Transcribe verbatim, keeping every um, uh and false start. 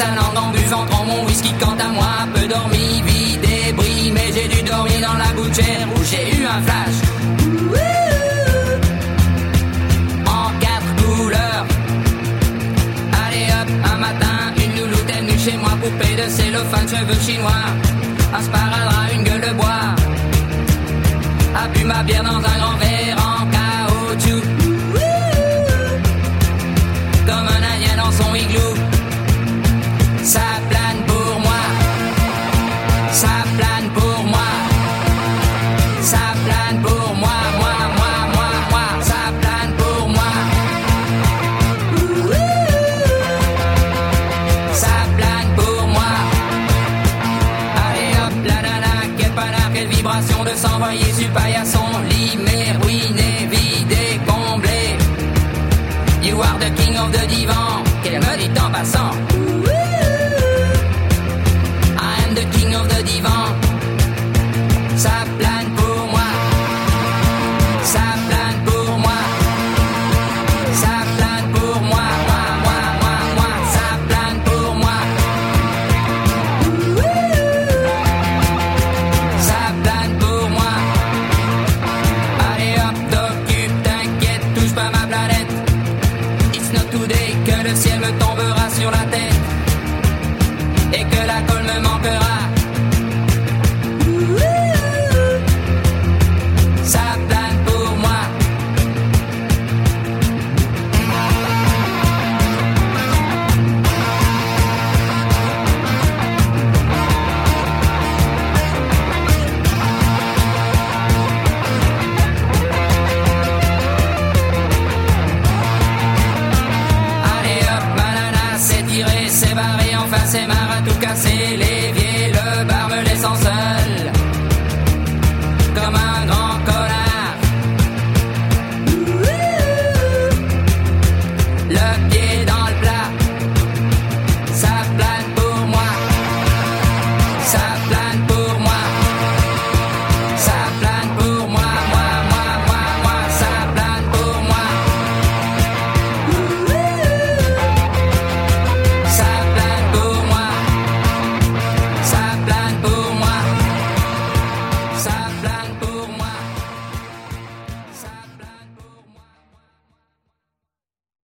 sa langue en buvant grand mon whisky. Quant à moi, peu dormi, vie débris, mais j'ai dû dormir dans la gouttière où j'ai eu un flash. En quatre couleurs. Allez hop, un matin, une louloute est venue chez moi, poupée de cellophane, cheveux chinois, un sparadrap, une gueule de bois. A bu ma bière dans un grand verre.